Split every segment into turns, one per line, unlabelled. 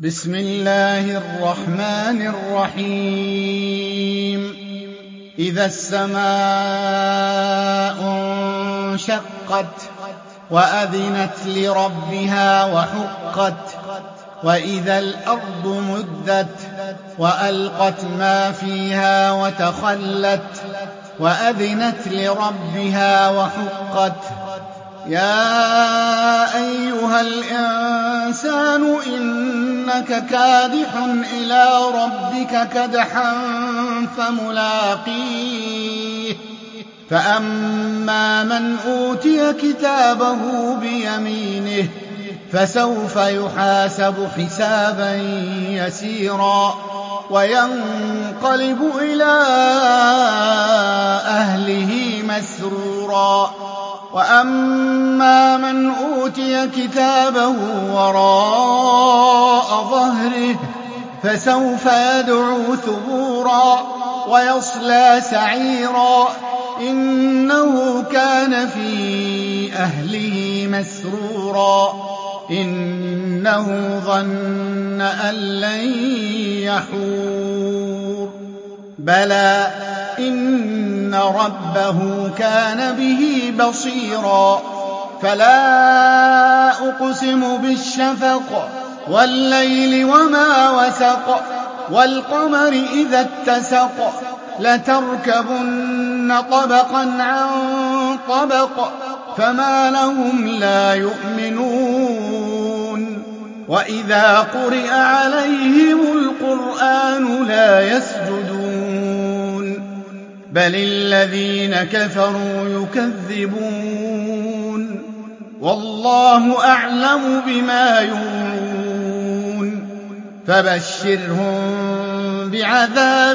بسم الله الرحمن الرحيم إذا السماء انشقت وأذنت لربها وحقت وإذا الأرض مدت وألقت ما فيها وتخلت وأذنت لربها وحقت يا أيها الإنسان إنك كادح إلى ربك كدحا فملاقيه فأما من أوتي كتابه بيمينه فسوف يحاسب حسابا يسيرا وينقلب إلى أهله مسرورا وأما من أوتي كتابه وراء ظهره فسوف يدعو ثبورا ويصلى سعيرا إنه كان في أهله مسرورا إنه ظن أن لن يحور بلى إن ربه كان به بصيرا فلا أقسم بالشفق والليل وما وسق والقمر إذا اتسق لتركبن طبقا عن طبق فما لهم لا يؤمنون وإذا قرئ عليهم القرآن لا يسجدون بل الذين كفروا يكذبون والله أعلم بما يوعون فبشرهم بعذاب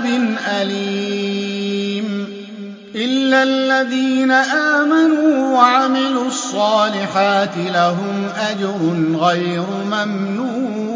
أليم إلا الذين آمنوا وعملوا الصالحات لهم أجر غير ممنون